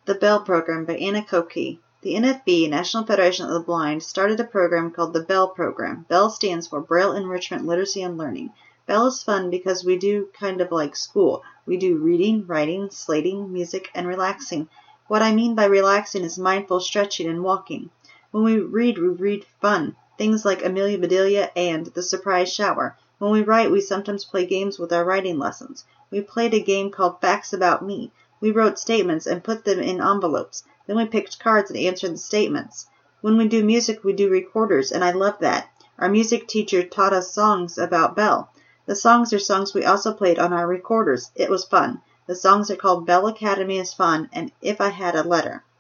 The Bell Program by Anna Koke. The NFB, National Federation of the Blind, started a program called the Bell Program. Bell stands for Braille Enrichment Literacy and Learning. Bell is fun because we do kind of like school. We do reading, writing, slating, music, and relaxing. What I mean by relaxing is mindful stretching and walking. When we read fun. Things like Amelia Bedelia and The Surprise Shower. When we write, we sometimes play games with our writing lessons. We played a game called Facts About Me. We wrote statements and put them in envelopes. Then we picked cards and answered the statements. When we do music, we do recorders, and I love that. Our music teacher taught us songs about Bell. The songs are songs we also played on our recorders. It was fun. The songs are called Bell Academy is Fun and If I Had a Letter.